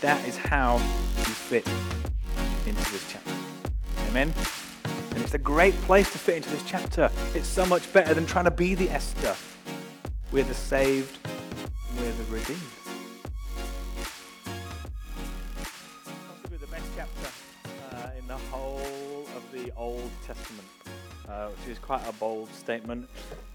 that is how you fit into this chapter. Amen? And it's a great place to fit into this chapter. It's so much better than trying to be the Esther. We're the saved, we're the redeemed. Possibly the best chapter in the whole of the Old Testament, which is quite a bold statement.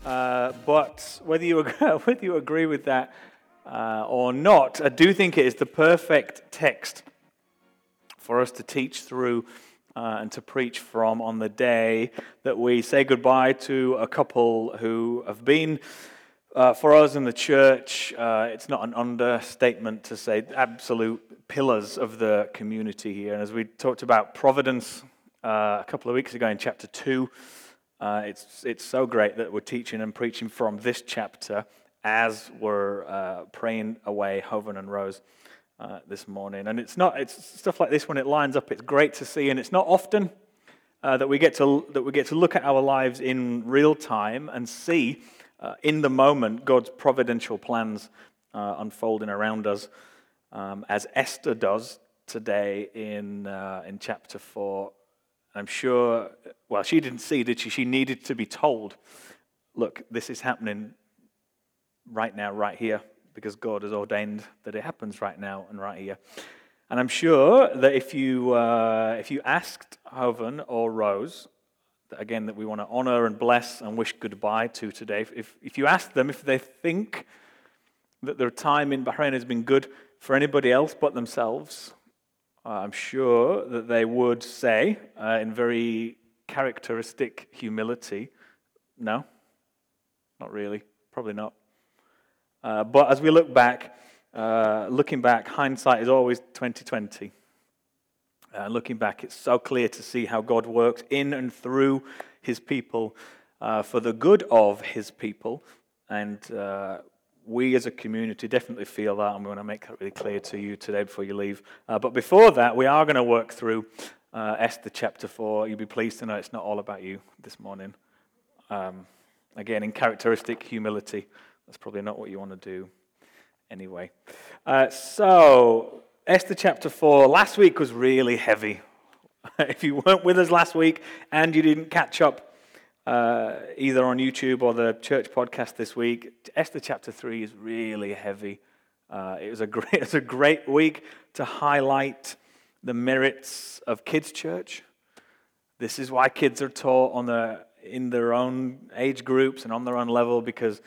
But whether you agree with that or not, I do think it is the perfect text for us to teach through and to preach from on the day that we say goodbye to a couple who have been, for us in the church, it's not an understatement to say absolute pillars of the community here. And as we talked about Providence a couple of weeks ago in chapter 2, it's so great that we're teaching and preaching from this chapter as we're praying away Hovan and Rose this morning. And it's stuff like this when it lines up. It's great to see, and it's not often that we get to look at our lives in real time and see in the moment God's providential plans unfolding around us, as Esther does today in chapter 4. I'm sure, well, she didn't see, did she? She needed to be told, look, this is happening right now, right here, because God has ordained that it happens right now and right here. And I'm sure that if you asked Hovan or Rose, again, that we want to honor and bless and wish goodbye to today, if you ask them if they think that their time in Bahrain has been good for anybody else but themselves, I'm sure that they would say, in very characteristic humility, no, not really, probably not. But as we look back, looking back, hindsight is always 20/20. Looking back, it's so clear to see how God works in and through His people for the good of His people, and we as a community definitely feel that. I'm going to make that really clear to you today before you leave. But before that, we are going to work through Esther chapter 4. You'll be pleased to know it's not all about you this morning. Again, in characteristic humility. That's probably not what you want to do anyway. So, Esther chapter 4. Last week was really heavy. If you weren't with us last week and you didn't catch up either on YouTube or the church podcast this week, Esther chapter 3 is really heavy. It was a great week to highlight the merits of kids' church. This is why kids are taught in their own age groups and on their own level, because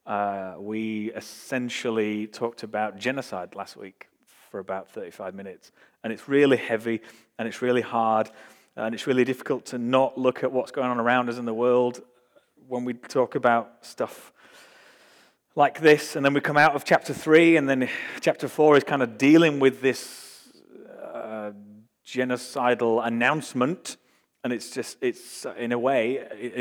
we essentially talked about genocide last week for about 35 minutes. And it's really heavy, and it's really hard, and it's really difficult to not look at what's going on around us in the world when we talk about stuff like this. And then we come out of chapter 3, and then chapter 4 is kind of dealing with this genocidal announcement. And it's in a way,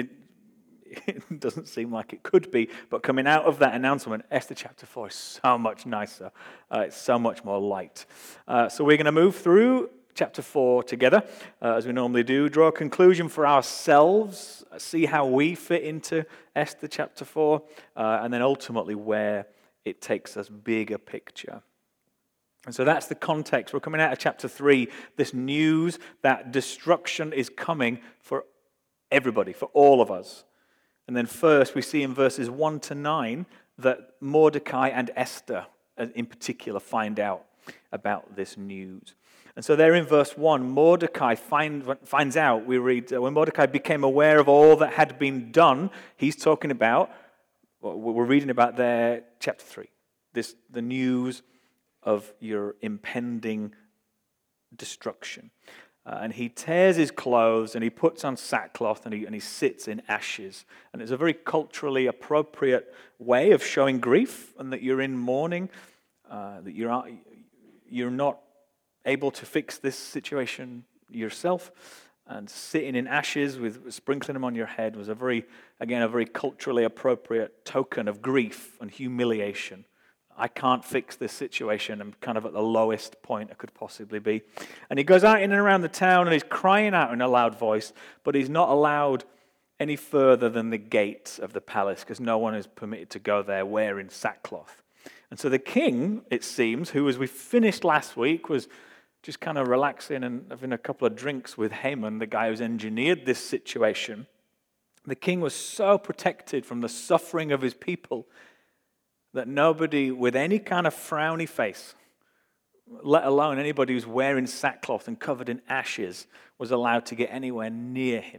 it doesn't seem like it could be, but coming out of that announcement, Esther chapter 4 is so much nicer. It's so much more light. So we're going to move through chapter 4 together, as we normally do, draw a conclusion for ourselves, see how we fit into Esther chapter 4, and then ultimately where it takes us, bigger picture. And so that's the context. We're coming out of chapter 3, this news that destruction is coming for everybody, for all of us. And then first we see in verses 1 to 9 that Mordecai and Esther in particular find out about this news. And so there in verse 1, Mordecai finds out, we read, when Mordecai became aware of all that had been done, he's talking about, we're reading about there, chapter 3, the news of your impending destruction. And he tears his clothes and he puts on sackcloth and he sits in ashes. And it's a very culturally appropriate way of showing grief and that you're in mourning, that you're not able to fix this situation yourself. And sitting in ashes with sprinkling them on your head was a very culturally appropriate token of grief and humiliation. I can't fix this situation. I'm kind of at the lowest point I could possibly be. And he goes out in and around the town and he's crying out in a loud voice, but he's not allowed any further than the gates of the palace because no one is permitted to go there wearing sackcloth. And so the king, it seems, who, as we finished last week, was just kind of relaxing and having a couple of drinks with Haman, the guy who's engineered this situation, the king was so protected from the suffering of his people that nobody with any kind of frowny face, let alone anybody who's wearing sackcloth and covered in ashes, was allowed to get anywhere near him.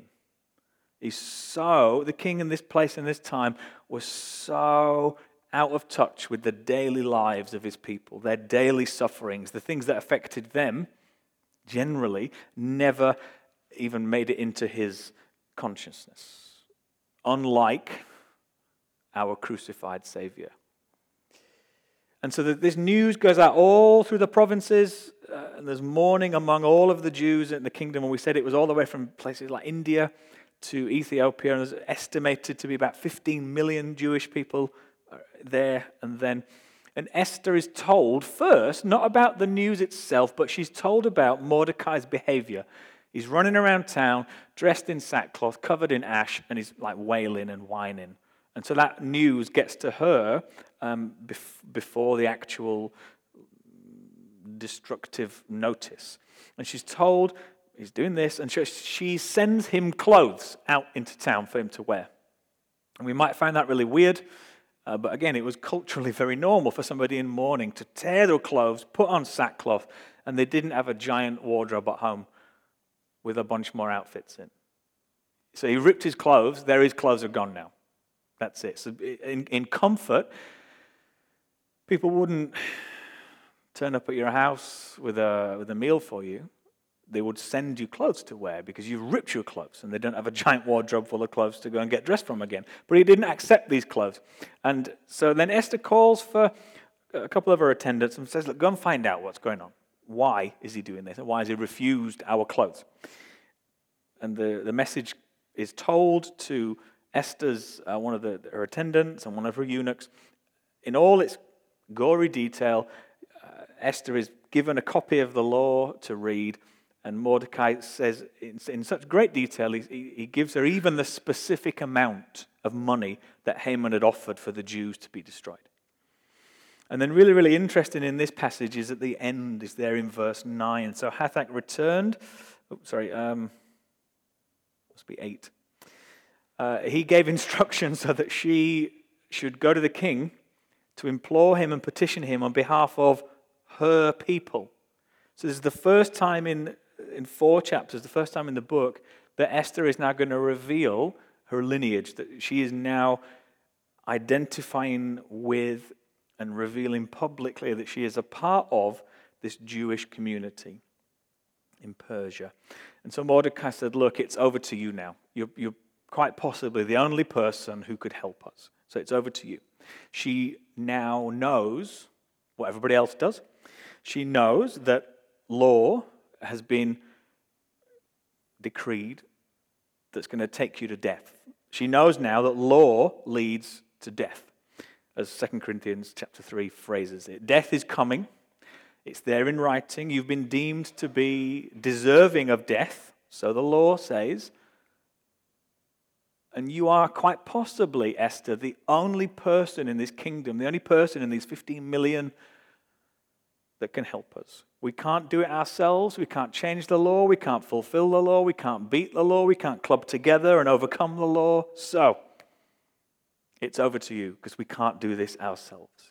The king in this place and this time was so out of touch with the daily lives of his people, their daily sufferings, the things that affected them, generally, never even made it into his consciousness. Unlike our crucified Savior. And so this news goes out all through the provinces, and there's mourning among all of the Jews in the kingdom, and we said it was all the way from places like India to Ethiopia, and there's estimated to be about 15 million Jewish people there. And Esther is told first, not about the news itself, but she's told about Mordecai's behavior. He's running around town, dressed in sackcloth, covered in ash, and he's like wailing and whining. And so that news gets to her before the actual destructive notice. And she's told he's doing this, and she sends him clothes out into town for him to wear. And we might find that really weird, but again, it was culturally very normal for somebody in mourning to tear their clothes, put on sackcloth, and they didn't have a giant wardrobe at home with a bunch more outfits in. So he ripped his clothes. His clothes are gone now. That's it. So in comfort, people wouldn't turn up at your house with a meal for you. They would send you clothes to wear because you've ripped your clothes and they don't have a giant wardrobe full of clothes to go and get dressed from again. But he didn't accept these clothes. And so then Esther calls for a couple of her attendants and says, look, go and find out what's going on. Why is he doing this? And why has he refused our clothes? And the message is told to Esther's, one of her attendants and one of her eunuchs. In all its gory detail, Esther is given a copy of the law to read, and Mordecai says in such great detail, he gives her even the specific amount of money that Haman had offered for the Jews to be destroyed. And then really, really interesting in this passage is at the end, is there in verse 9. So Hathach returned, must be 8. He gave instructions so that she should go to the king to implore him and petition him on behalf of her people. So this is the first time in 4 chapters, the first time in the book, that Esther is now going to reveal her lineage, that she is now identifying with and revealing publicly that she is a part of this Jewish community in Persia. And so Mordecai said, look, it's over to you now. You're quite possibly the only person who could help us. So it's over to you. She now knows what everybody else does. She knows that law has been decreed that's going to take you to death. She knows now that law leads to death, as 2 Corinthians chapter 3 phrases it. Death is coming. It's there in writing. You've been deemed to be deserving of death, so the law says. And you are quite possibly, Esther, the only person in this kingdom, the only person in these 15 million that can help us. We can't do it ourselves. We can't change the law. We can't fulfill the law. We can't beat the law. We can't club together and overcome the law. So, it's over to you because we can't do this ourselves.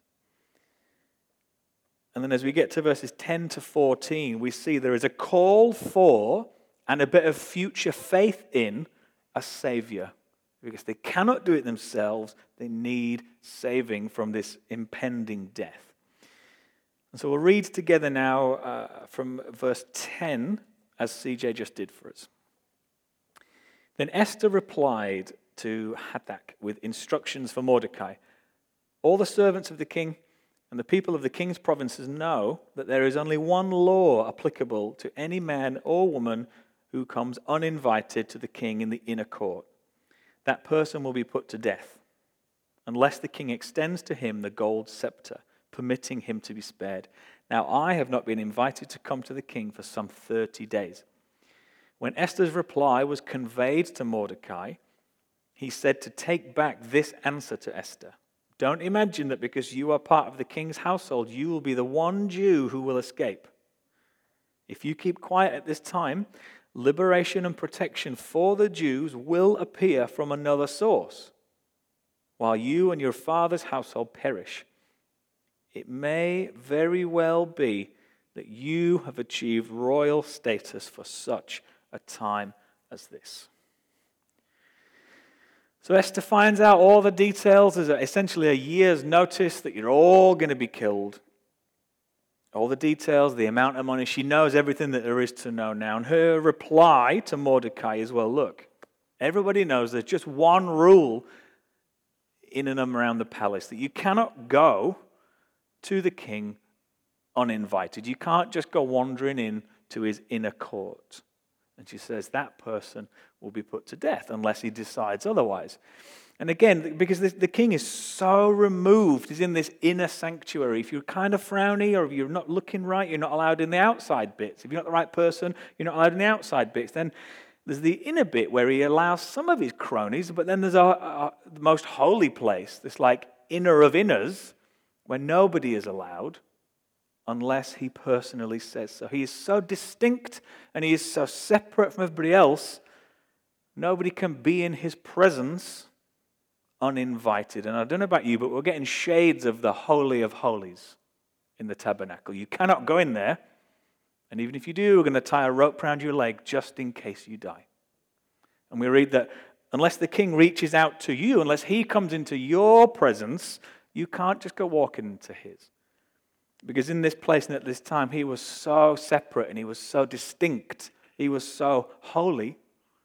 And then as we get to verses 10 to 14, we see there is a call for and a bit of future faith in a Savior. Because they cannot do it themselves, they need saving from this impending death. And so we'll read together now from verse 10, as CJ just did for us. Then Esther replied to Hathach with instructions for Mordecai. All the servants of the king and the people of the king's provinces know that there is only one law applicable to any man or woman who comes uninvited to the king in the inner court. That person will be put to death, unless the king extends to him the gold scepter, permitting him to be spared. Now I have not been invited to come to the king for some 30 days. When Esther's reply was conveyed to Mordecai, he said to take back this answer to Esther. Don't imagine that because you are part of the king's household, you will be the one Jew who will escape. If you keep quiet at this time, liberation and protection for the Jews will appear from another source, while you and your father's household perish. It may very well be that you have achieved royal status for such a time as this. So Esther finds out all the details. There's essentially a year's notice that you're all going to be killed. All the details, the amount of money. She knows everything that there is to know now. And her reply to Mordecai is, well, look, everybody knows there's just one rule in and around the palace, that you cannot go to the king uninvited. You can't just go wandering in to his inner court. And she says that person will be put to death unless he decides otherwise. And again, because the king is so removed, he's in this inner sanctuary. If you're kind of frowny or if you're not looking right, you're not allowed in the outside bits. If you're not the right person, you're not allowed in the outside bits. Then there's the inner bit where he allows some of his cronies, but then there's the most holy place, this like inner of inners, where nobody is allowed unless he personally says so. He is so distinct and he is so separate from everybody else, nobody can be in his presence uninvited. And I don't know about you, but we're getting shades of the Holy of Holies in the tabernacle. You cannot go in there, and even if you do, we're going to tie a rope around your leg just in case you die. And we read that unless the king reaches out to you, unless he comes into your presence, you can't just go walking into his. Because in this place and at this time, he was so separate and he was so distinct. He was so holy,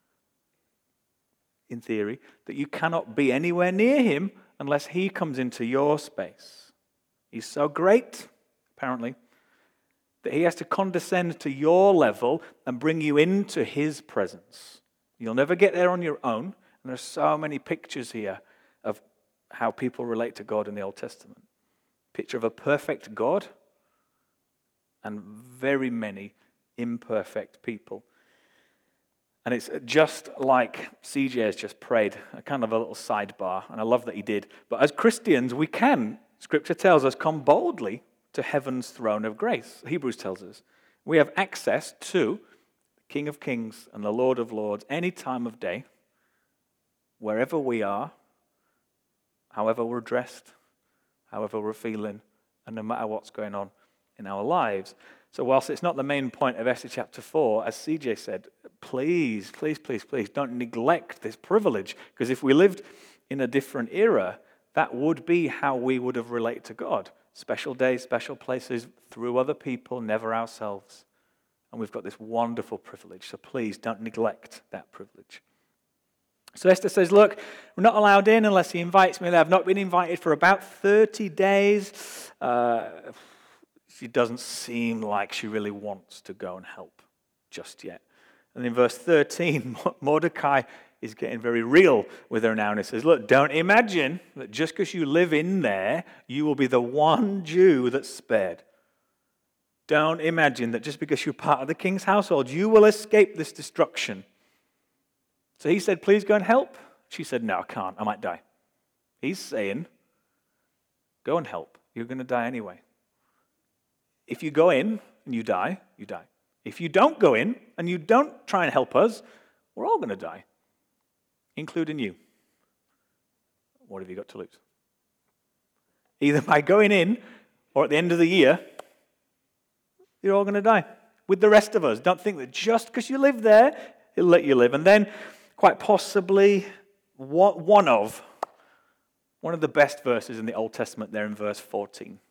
in theory, that you cannot be anywhere near him unless he comes into your space. He's so great, apparently, that he has to condescend to your level and bring you into his presence. You'll never get there on your own. And there's so many pictures here of how people relate to God in the Old Testament. Picture of a perfect God and very many imperfect people. And it's just like CJ has just prayed, a kind of a little sidebar, and I love that he did. But as Christians, we can, Scripture tells us, come boldly to heaven's throne of grace. Hebrews tells us we have access to the King of Kings and the Lord of Lords any time of day, wherever we are, however we're dressed, however we're feeling, and no matter what's going on in our lives. So whilst it's not the main point of Esther chapter 4, as CJ said, please, please, please, please don't neglect this privilege, because if we lived in a different era, that would be how we would have related to God. Special days, special places, through other people, never ourselves. And we've got this wonderful privilege, so please don't neglect that privilege. So Esther says, look, we're not allowed in unless he invites me. I've not been invited for about 30 days. She doesn't seem like she really wants to go and help just yet. And in verse 13, Mordecai is getting very real with her now. And he says, look, don't imagine that just because you live in there, you will be the one Jew that's spared. Don't imagine that just because you're part of the king's household, you will escape this destruction. So he said, please go and help. She said, no, I can't. I might die. He's saying, go and help. You're going to die anyway. If you go in and you die, you die. If you don't go in and you don't try and help us, we're all going to die, including you. What have you got to lose? Either by going in or at the end of the year, you're all going to die with the rest of us. Don't think that just because you live there, he'll let you live. And then, quite possibly, one of the best verses in the Old Testament there in verse 14.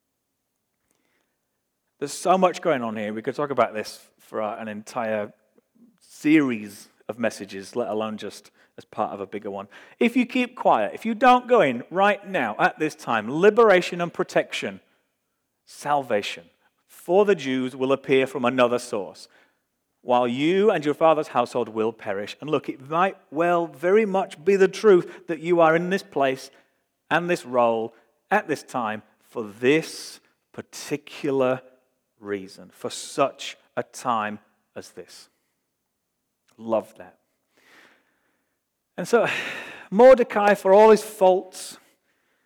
There's so much going on here. We could talk about this for an entire series of messages, let alone just as part of a bigger one. If you keep quiet, if you don't go in right now at this time, liberation and protection, salvation for the Jews will appear from another source, while you and your father's household will perish. And look, it might well very much be the truth that you are in this place and this role at this time for this particular reason, for such a time as this. Love that. And so Mordecai, for all his faults,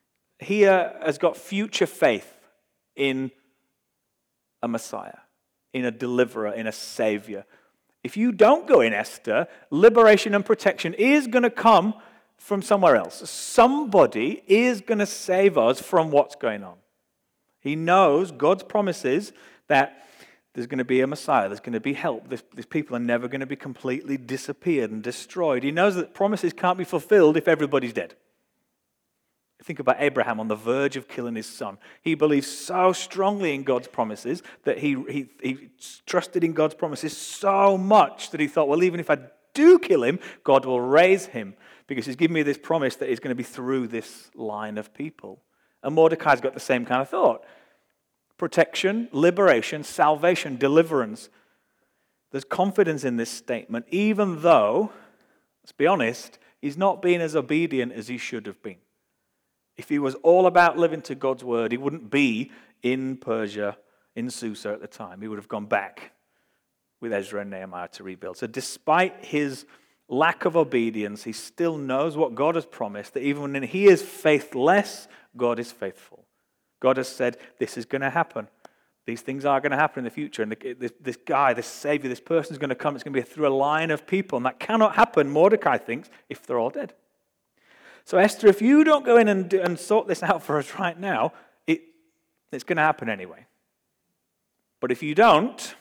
here has got future faith in a Messiah, in a deliverer, in a Savior. If you don't go in Esther, liberation and protection is going to come from somewhere else. Somebody is going to save us from what's going on. He knows God's promises that there's going to be a Messiah, there's going to be help. These people are never going to be completely disappeared and destroyed. He knows that promises can't be fulfilled if everybody's dead. Think about Abraham on the verge of killing his son. He believed so strongly in God's promises that he trusted in God's promises so much that he thought, well, even if I do kill him, God will raise him because he's given me this promise that he's going to be through this line of people. And Mordecai's got the same kind of thought. Protection, liberation, salvation, deliverance. There's confidence in this statement, even though, let's be honest, he's not being as obedient as he should have been. If he was all about living to God's word, he wouldn't be in Persia, in Susa at the time. He would have gone back with Ezra and Nehemiah to rebuild. So despite his lack of obedience, he still knows what God has promised, that even when he is faithless, God is faithful. God has said, this is going to happen. These things are going to happen in the future. And this guy, this Savior, this person is going to come. It's going to be through a line of people. And that cannot happen, Mordecai thinks, if they're all dead. So Esther, if you don't go in and sort this out for us right now, it's going to happen anyway. But if you don't,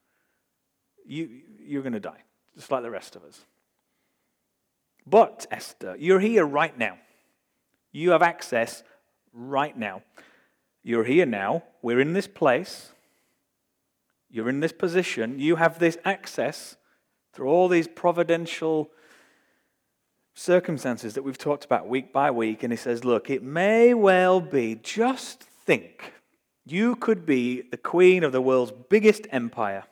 you're going to die, just like the rest of us. But Esther, you're here right now. You have access right now. You're here now. We're in this place. You're in this position. You have this access through all these providential circumstances that we've talked about week by week. And he says, look, it may well be, just think, you could be the queen of the world's biggest empire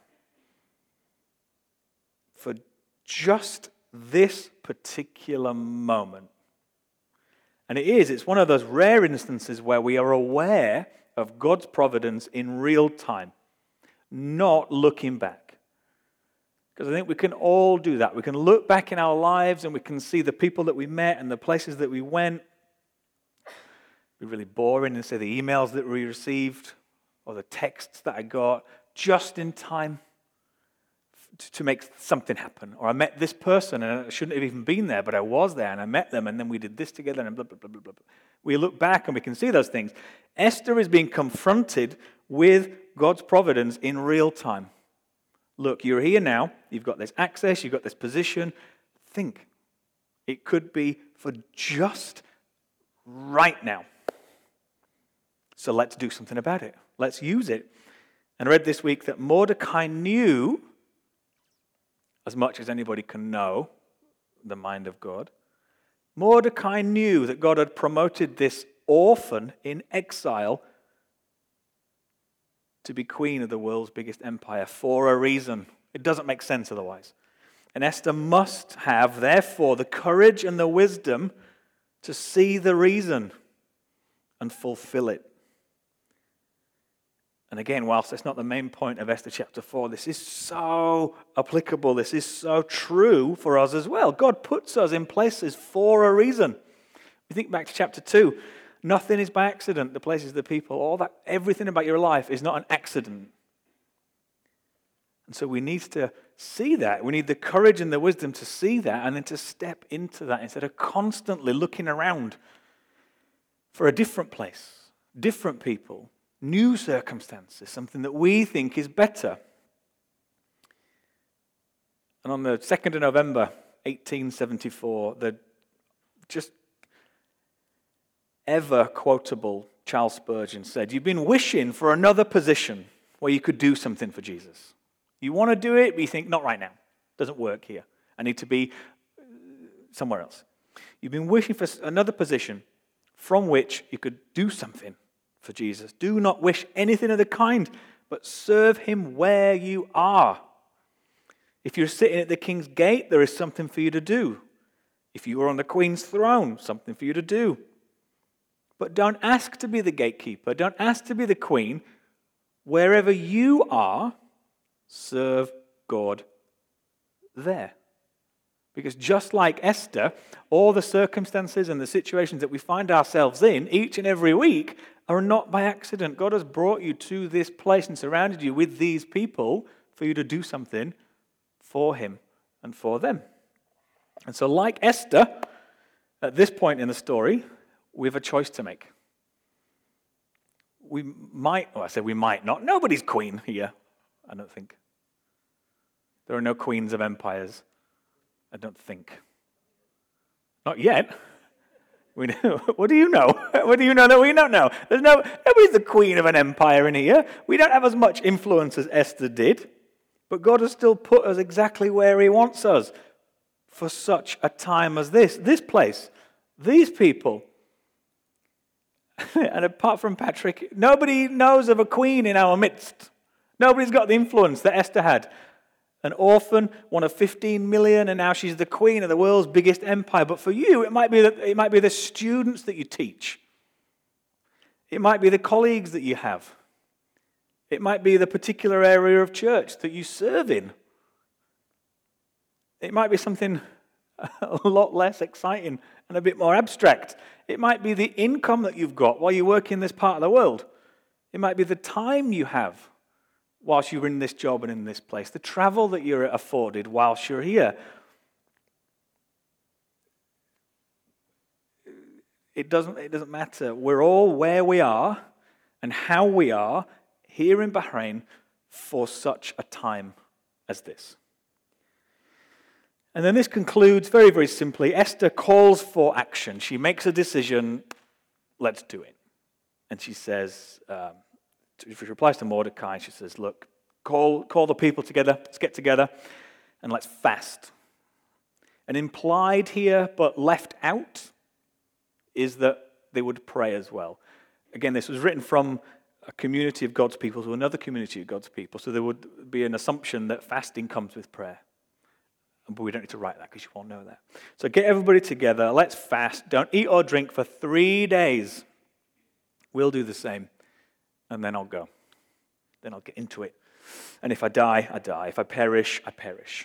for just this particular moment. And it's one of those rare instances where we are aware of God's providence in real time, not looking back. Because I think we can all do that. We can look back in our lives and we can see the people that we met and the places that we went. It'd be really boring to say the emails that we received or the texts that I got just in time to make something happen. Or I met this person and I shouldn't have even been there, but I was there and I met them and then we did this together and blah, blah, blah, blah, blah. We look back and we can see those things. Esther is being confronted with God's providence in real time. Look, you're here now. You've got this access. You've got this position. Think. It could be for just right now. So let's do something about it. Let's use it. And I read this week that Mordecai knew, as much as anybody can know, the mind of God. Mordecai knew that God had promoted this orphan in exile to be queen of the world's biggest empire for a reason. It doesn't make sense otherwise. And Esther must have, therefore, the courage and the wisdom to see the reason and fulfill it. And again, whilst that's not the main point of Esther chapter 4, this is so applicable. This is so true for us as well. God puts us in places for a reason. We think back to chapter 2. Nothing is by accident. The places, the people, all that, everything about your life is not an accident. And so we need to see that. We need the courage and the wisdom to see that and then to step into that instead of constantly looking around for a different place, different people, new circumstances, something that we think is better. And on the 2nd of November, 1874, the just ever quotable Charles Spurgeon said, you've been wishing for another position where you could do something for Jesus. You want to do it, but you think, not right now. Doesn't work here. I need to be somewhere else. You've been wishing for another position from which you could do something for Jesus. Do not wish anything of the kind, but serve him where you are. If you're sitting at the king's gate, there is something for you to do. If you are on the queen's throne, something for you to do. But don't ask to be the gatekeeper. Don't ask to be the queen. Wherever you are, serve God there. Because just like Esther, all the circumstances and the situations that we find ourselves in each and every week are not by accident. God has brought you to this place and surrounded you with these people for you to do something for him and for them. And so like Esther, at this point in the story, we have a choice to make. We might not. Nobody's queen here, I don't think. There are no queens of empires, I don't think. Not yet. We know. What do you know? What do you know that we don't know? Nobody's the queen of an empire in here. We don't have as much influence as Esther did, but God has still put us exactly where he wants us for such a time as this. This place, these people. And apart from Patrick, nobody knows of a queen in our midst. Nobody's got the influence that Esther had. An orphan, one of 15 million, and now she's the queen of the world's biggest empire. But for you, it might be the students that you teach. It might be the colleagues that you have. It might be the particular area of church that you serve in. It might be something a lot less exciting and a bit more abstract. It might be the income that you've got while you work in this part of the world. It might be the time you have whilst you're in this job and in this place, the travel that you're afforded whilst you're here. It doesn't matter. We're all where we are and how we are here in Bahrain for such a time as this. And then this concludes very, very simply. Esther calls for action. She makes a decision. Let's do it. And she says, she replies to Mordecai, she says, look, call the people together, let's get together, and let's fast. And implied here, but left out, is that they would pray as well. Again, this was written from a community of God's people to another community of God's people, so there would be an assumption that fasting comes with prayer. But we don't need to write that because you won't know that. So get everybody together, let's fast, don't eat or drink for 3 days. We'll do the same. And then I'll go. Then I'll get into it. And if I die, I die. If I perish, I perish.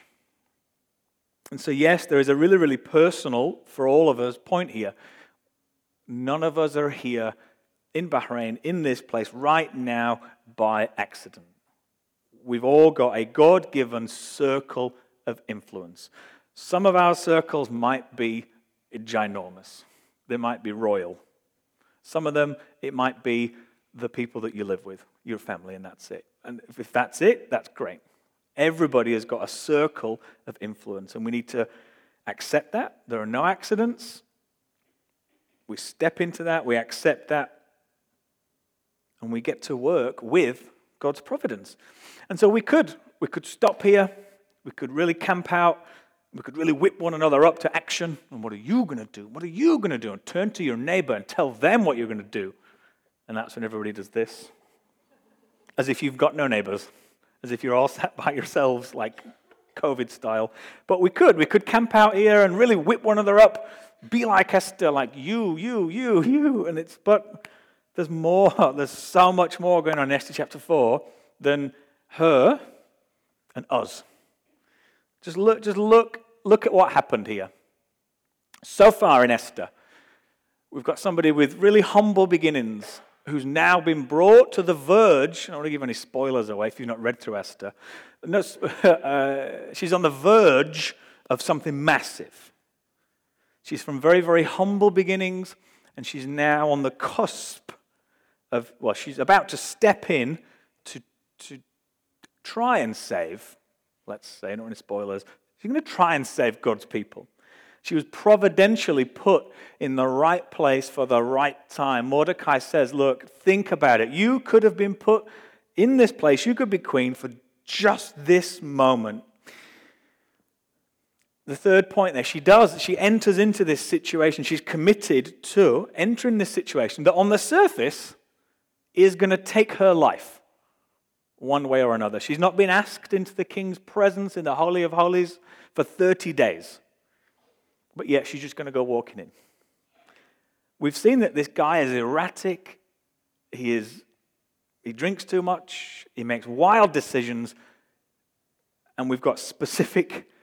And so yes, there is a really, really personal, for all of us, point here. None of us are here in Bahrain, in this place, right now, by accident. We've all got a God-given circle of influence. Some of our circles might be ginormous. They might be royal. Some of them, it might be the people that you live with, your family, and that's it. And if that's it, that's great. Everybody has got a circle of influence, and we need to accept that. There are no accidents. We step into that, we accept that, and we get to work with God's providence. And so we could stop here, we could really camp out, we could really whip one another up to action. And what are you going to do? What are you going to do? And turn to your neighbor and tell them what you're going to do. And that's when everybody does this. As if you've got no neighbors. As if you're all sat by yourselves, like COVID style. But we could camp out here and really whip one another up. Be like Esther, like you. But there's more. There's so much more going on in Esther chapter 4 than her and us. Just look at what happened here. So far in Esther, we've got somebody with really humble beginnings who's now been brought to the verge. I don't want to give any spoilers away if you've not read through Esther. No, she's on the verge of something massive. She's from very, very humble beginnings, and she's now on the cusp of, she's about to step in to try and save, let's say, I don't want any spoilers, she's going to try and save God's people. She was providentially put in the right place for the right time. Mordecai says, look, think about it. You could have been put in this place. You could be queen for just this moment. The third point there, she enters into this situation. She's committed to entering this situation that on the surface is going to take her life one way or another. She's not been asked into the king's presence in the Holy of Holies for 30 days. But yet she's just going to go walking in. We've seen that this guy is erratic. He drinks too much. He makes wild decisions. And we've got specific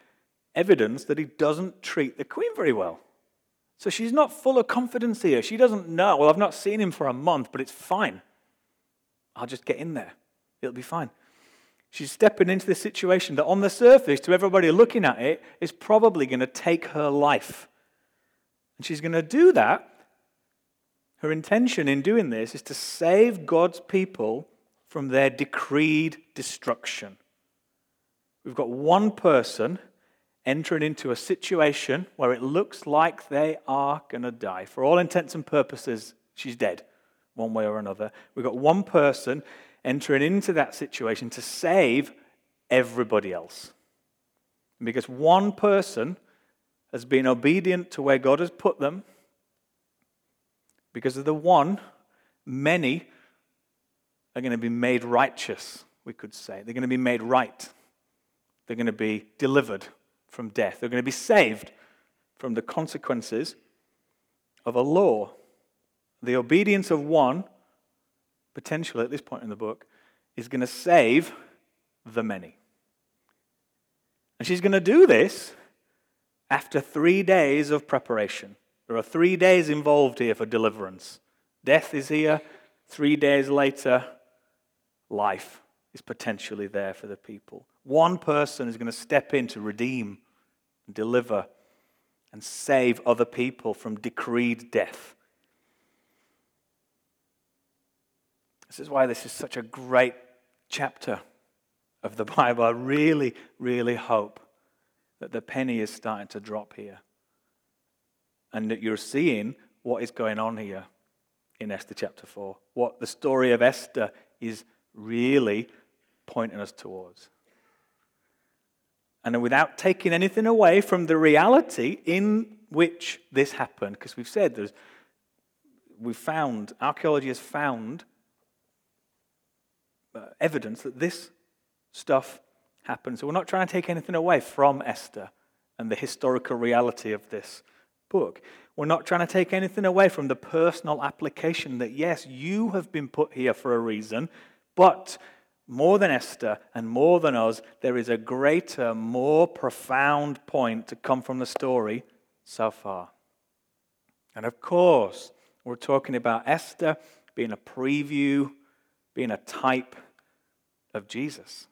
evidence that he doesn't treat the queen very well. So she's not full of confidence here. She doesn't know, well, I've not seen him for a month, but it's fine. I'll just get in there. It'll be fine. She's stepping into this situation that on the surface, to everybody looking at it, is probably going to take her life. And she's going to do that. Her intention in doing this is to save God's people from their decreed destruction. We've got one person entering into a situation where it looks like they are going to die. For all intents and purposes, she's dead, one way or another. We've got one person entering into that situation to save everybody else. And because one person has been obedient to where God has put them, because of the one, many are going to be made righteous, we could say. They're going to be made right. They're going to be delivered from death. They're going to be saved from the consequences of a law. The obedience of one, potentially at this point in the book, is going to save the many. And she's going to do this after 3 days of preparation. There are 3 days involved here for deliverance. Death is here. 3 days later, life is potentially there for the people. One person is going to step in to redeem, deliver, and save other people from decreed death. This is why this is such a great chapter of the Bible. I really, really hope that the penny is starting to drop here and that you're seeing what is going on here in Esther chapter 4, what the story of Esther is really pointing us towards. And without taking anything away from the reality in which this happened, because we've said archaeology has found evidence that this stuff happened. So we're not trying to take anything away from Esther and the historical reality of this book. We're not trying to take anything away from the personal application that, yes, you have been put here for a reason, but more than Esther and more than us, there is a greater, more profound point to come from the story so far. And of course, we're talking about Esther being a preview, being a type of Jesus.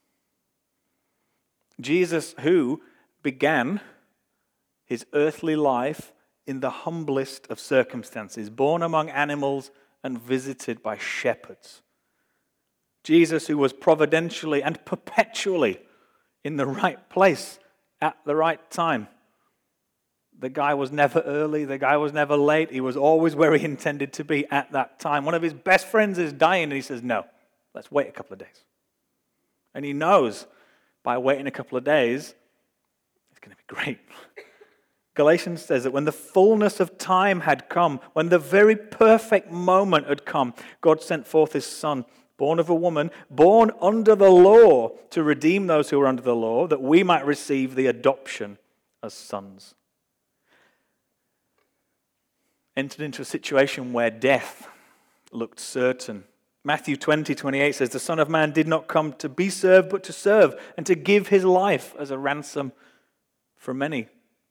Jesus, who began his earthly life in the humblest of circumstances, born among animals and visited by shepherds. Jesus, who was providentially and perpetually in the right place at the right time. The guy was never early, the guy was never late, he was always where he intended to be at that time. One of his best friends is dying and he says, no, let's wait a couple of days. And he knows by waiting a couple of days, it's going to be great. Galatians says that when the fullness of time had come, when the very perfect moment had come, God sent forth his Son, born of a woman, born under the law, to redeem those who were under the law, that we might receive the adoption as sons. Entered into a situation where death looked certain. Matthew 20:28 says, the Son of Man did not come to be served, but to serve, and to give his life as a ransom for many.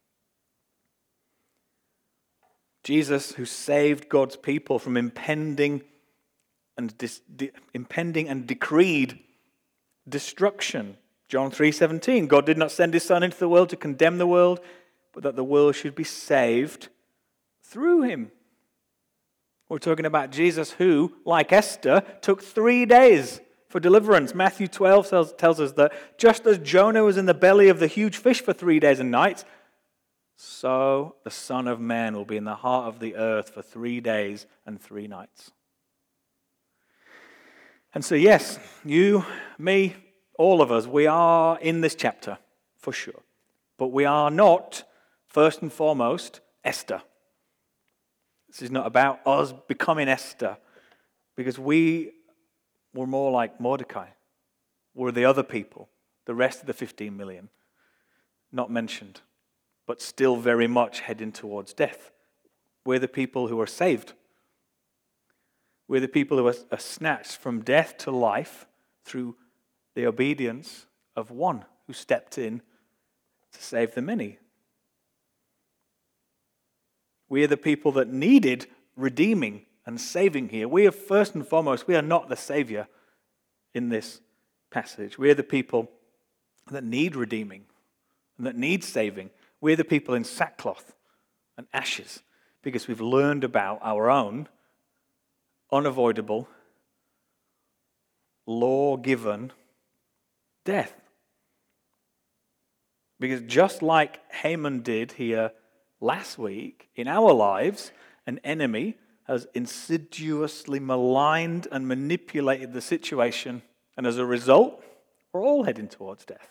Jesus, who saved God's people from impending and decreed destruction. John 3:17, God did not send his Son into the world to condemn the world, but that the world should be saved through him. We're talking about Jesus who, like Esther, took 3 days for deliverance. Matthew 12 tells us that just as Jonah was in the belly of the huge fish for 3 days and nights, so the Son of Man will be in the heart of the earth for 3 days and 3 nights. And so yes, you, me, all of us, we are in this chapter, for sure. But we are not, first and foremost, Esther. This is not about us becoming Esther, because we were more like Mordecai. We're the other people, the rest of the 15 million, not mentioned, but still very much heading towards death. We're the people who are saved. We're the people who are snatched from death to life through the obedience of one who stepped in to save the many. We are the people that needed redeeming and saving here. We are first and foremost, we are not the Savior in this passage. We are the people that need redeeming and that need saving. We're the people in sackcloth and ashes because we've learned about our own unavoidable, law-given death. Because just like Haman did here last week, in our lives, an enemy has insidiously maligned and manipulated the situation, and as a result, we're all heading towards death.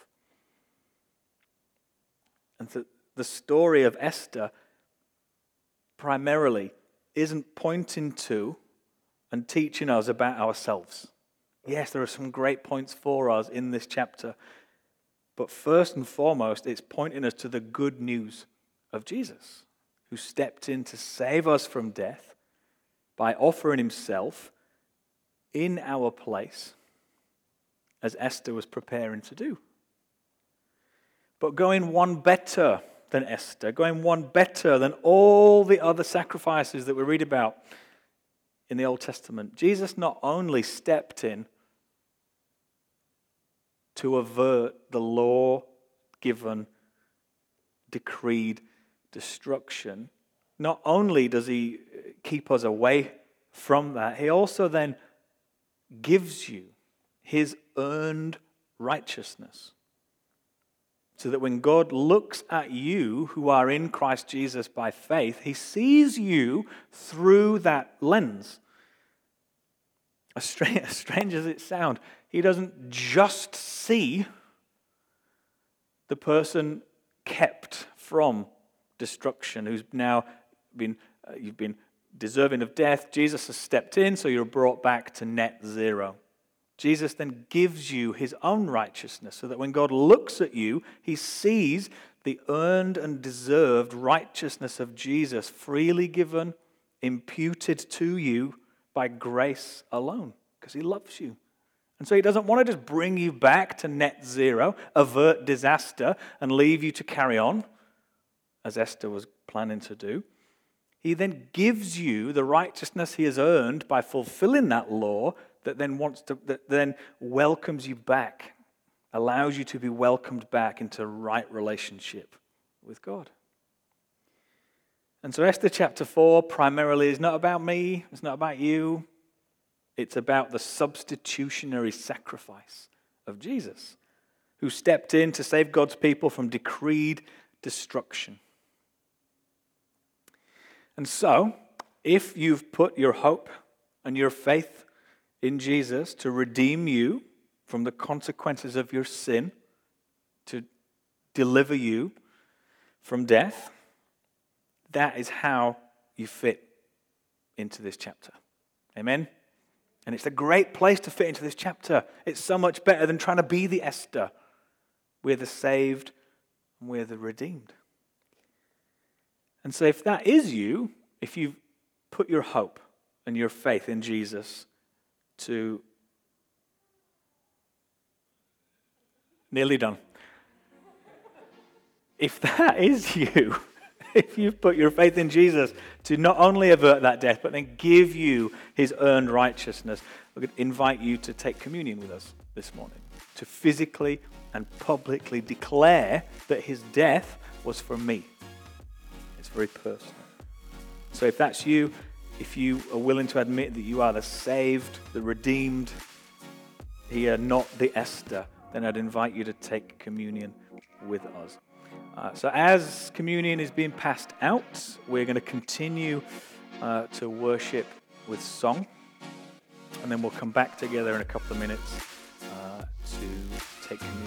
And so the story of Esther primarily isn't pointing to and teaching us about ourselves. Yes, there are some great points for us in this chapter, but first and foremost, it's pointing us to the good news of Jesus, who stepped in to save us from death by offering himself in our place, as Esther was preparing to do. But going one better than Esther, going one better than all the other sacrifices that we read about in the Old Testament, Jesus not only stepped in to avert the law-given, decreed destruction, not only does he keep us away from that, he also then gives you his earned righteousness. So that when God looks at you who are in Christ Jesus by faith, he sees you through that lens. As strange as it sounds, he doesn't just see the person kept from destruction, who's now you've been deserving of death. Jesus has stepped in, so you're brought back to net zero. Jesus then gives you his own righteousness so that when God looks at you, he sees the earned and deserved righteousness of Jesus freely given, imputed to you by grace alone, because he loves you. And so he doesn't want to just bring you back to net zero, avert disaster, and leave you to carry on, as Esther was planning to do. He then gives you the righteousness he has earned by fulfilling that law that then welcomes you back, allows you to be welcomed back into right relationship with God. And so Esther chapter 4 primarily is not about me, it's not about you, it's about the substitutionary sacrifice of Jesus, who stepped in to save God's people from decreed destruction. And so, if you've put your hope and your faith in Jesus to redeem you from the consequences of your sin, to deliver you from death, that is how you fit into this chapter. Amen? And it's a great place to fit into this chapter. It's so much better than trying to be the Esther. We're the saved and we're the redeemed. And so if that is you, if you've put your hope and your faith in Jesus to... Nearly done. If that is you, if you've put your faith in Jesus to not only avert that death, but then give you his earned righteousness, I would invite you to take communion with us this morning, to physically and publicly declare that his death was for me. It's very personal. So if that's you, if you are willing to admit that you are the saved, the redeemed, here, not the Esther, then I'd invite you to take communion with us. So as communion is being passed out, we're going to continue to worship with song, and then we'll come back together in a couple of minutes to take communion.